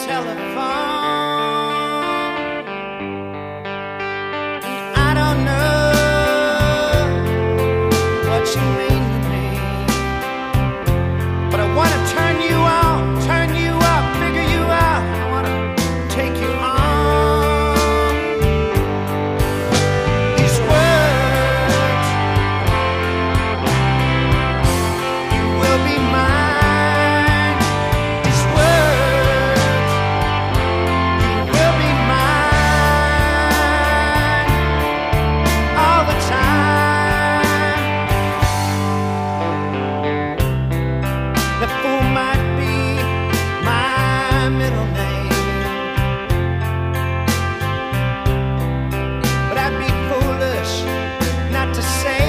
telephone. I don't know what you mean to me, but I want to turn you on, turn you up, figure you out. I want to take you on. These words, you will be mine. These words, you will be mine all the time. The fool might be my middle name, but I'd be foolish not to say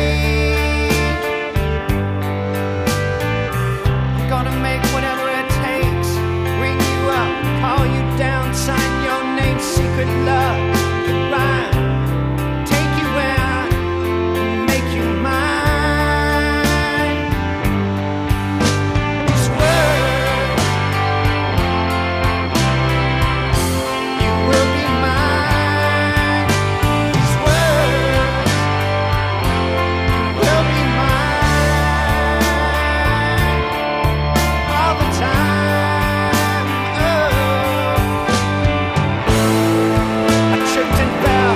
I'm gonna make whatever it takes. Ring you up, call you down, sign your name, secret love, goodbye. Take you out and make you mine. These words, you will be mine. These words, you will be mine all the time. I tripped and fell.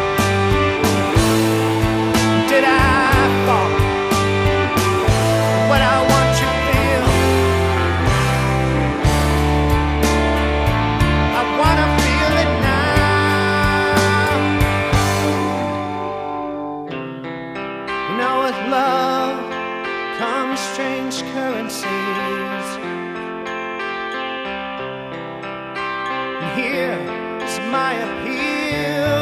Did I fall? What I want you feel, I wanna feel it now. You know, with love comes strange currencies, and here's my appeal.